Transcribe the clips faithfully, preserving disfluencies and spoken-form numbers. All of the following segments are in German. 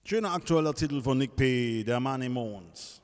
Schöner aktueller Titel von Nick P., Der Mann im Mond.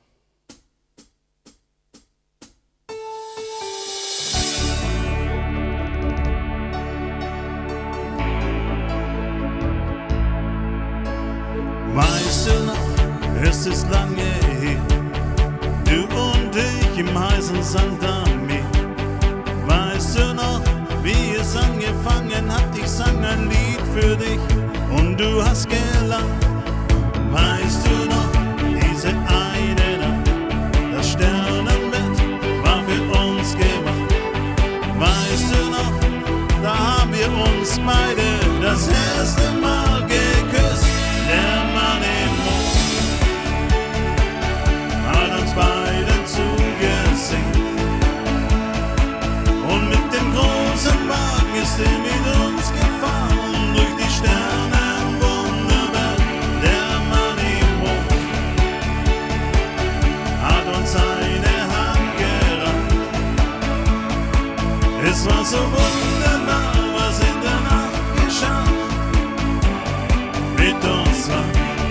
Weißt du noch, es ist lange her, du und ich im heißen Sankt Amir. Weißt du noch, wie es angefangen hat, ich sang ein Lied für dich und du hast gelacht. Weißt du noch, diese eine Nacht, das Sternenbett war für uns gemacht. Weißt du noch, da haben wir uns beide das erste Mal geküsst. Der Mann im Mond hat uns beiden zugesehen und mit dem großen Wagen ist er mit uns gefahren durch die Sternenwunderwelt. Der Mann im Mond hat uns seine Hand gereicht. Es war so wunderbar, was in der Nacht geschah mit uns war.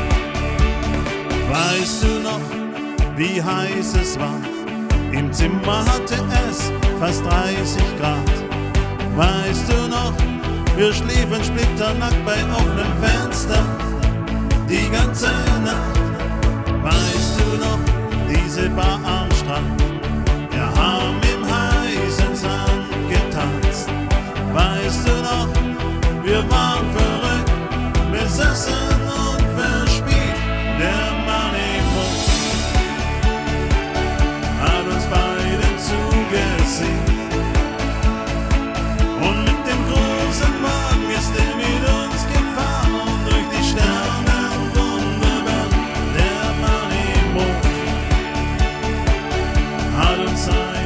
Weißt du noch, wie heiß es war? Im Zimmer hatte es fast dreißig Grad. Weißt du noch, wir schliefen splitternackt bei offenem Fenster die ganze Nacht. Weißt du noch, diese Bar am Strand, wir haben im heißen Sand getanzt. Weißt du noch, wir waren verrückt, besessen und verspielt. Der Mann im Mond hat uns beiden zugesehen und mit dem großen Wagen ist er mit uns gefahren durch die Sternenwunderwelt. Der Mann im Mond hat uns ein